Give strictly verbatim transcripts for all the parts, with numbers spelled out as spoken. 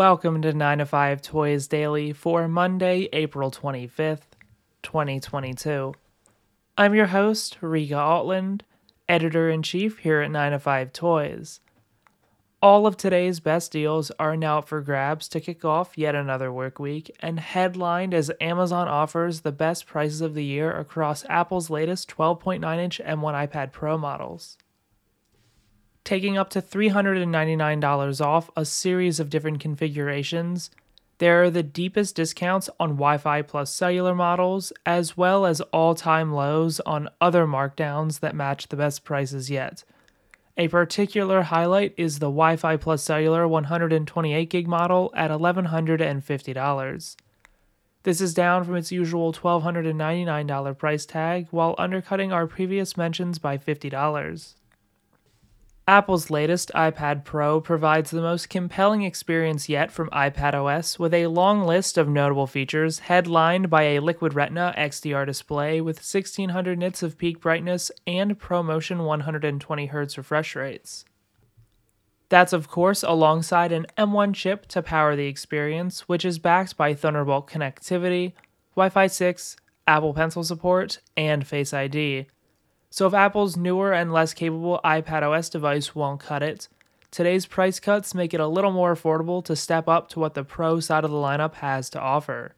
Welcome to nine to five Toys Daily for Monday, April twenty-fifth, twenty twenty-two. I'm your host, Rika Altland, Editor-in-Chief here at nine to five Toys. All of today's best deals are now up for grabs to kick off yet another work week, and headlined as Amazon offers the best prices of the year across Apple's latest twelve point nine inch M one iPad Pro models. Taking up to three hundred ninety-nine dollars off a series of different configurations, there are the deepest discounts on Wi-Fi plus cellular models, as well as all-time lows on other markdowns that match the best prices yet. A particular highlight is the Wi-Fi plus cellular one hundred twenty-eight gig model at one thousand one hundred fifty dollars. This is down from its usual one thousand two hundred ninety-nine dollars price tag, while undercutting our previous mentions by fifty dollars. Apple's latest iPad Pro provides the most compelling experience yet from iPadOS, with a long list of notable features headlined by a Liquid Retina X D R display with sixteen hundred nits of peak brightness and ProMotion one hundred twenty hertz refresh rates. That's of course alongside an M one chip to power the experience, which is backed by Thunderbolt connectivity, Wi-Fi six, Apple Pencil support, and Face I D. So if Apple's newer and less capable iPadOS device won't cut it, today's price cuts make it a little more affordable to step up to what the Pro side of the lineup has to offer.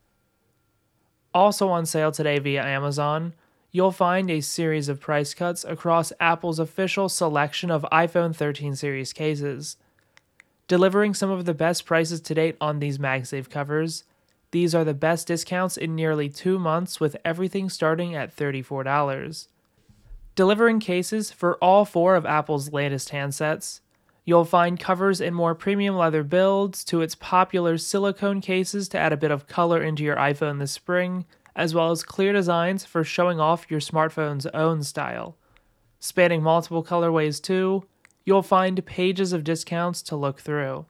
Also on sale today via Amazon, you'll find a series of price cuts across Apple's official selection of iPhone thirteen series cases. Delivering some of the best prices to date on these MagSafe covers, these are the best discounts in nearly two months, with everything starting at thirty-four dollars. Delivering cases for all four of Apple's latest handsets, you'll find covers in more premium leather builds to its popular silicone cases to add a bit of color into your iPhone this spring, as well as clear designs for showing off your smartphone's own style. Spanning multiple colorways too, you'll find pages of discounts to look through.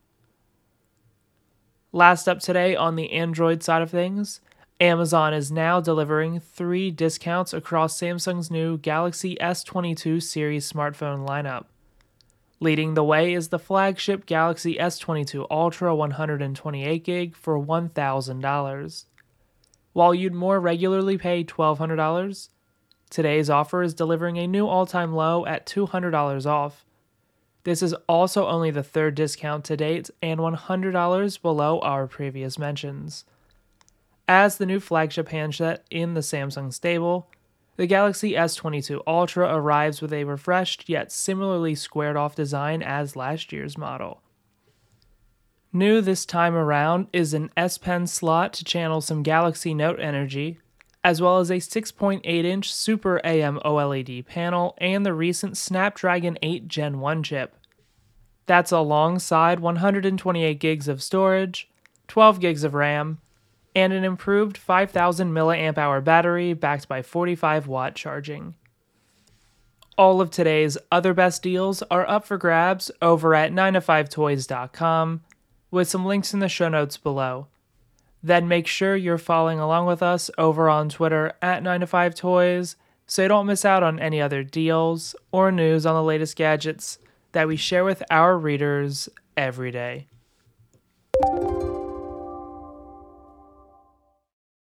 Last up today on the Android side of things, Amazon is now delivering three discounts across Samsung's new Galaxy S twenty-two series smartphone lineup. Leading the way is the flagship Galaxy S twenty-two Ultra one hundred twenty-eight gig for one thousand dollars. While you'd more regularly pay twelve hundred dollars, today's offer is delivering a new all-time low at two hundred dollars off. This is also only the third discount to date and one hundred dollars below our previous mentions. As the new flagship handset in the Samsung stable, the Galaxy S twenty-two Ultra arrives with a refreshed yet similarly squared-off design as last year's model. New this time around is an S Pen slot to channel some Galaxy Note energy, as well as a six point eight inch Super A M OLED panel and the recent Snapdragon eight Gen one chip. That's alongside one hundred twenty-eight gigs of storage, twelve gigs of RAM, and an improved five thousand milliamp hour battery backed by forty-five watt charging. All of today's other best deals are up for grabs over at nine to five toys dot com, with some links in the show notes below. Then make sure you're following along with us over on Twitter at nine to five toys so you don't miss out on any other deals or news on the latest gadgets that we share with our readers every day.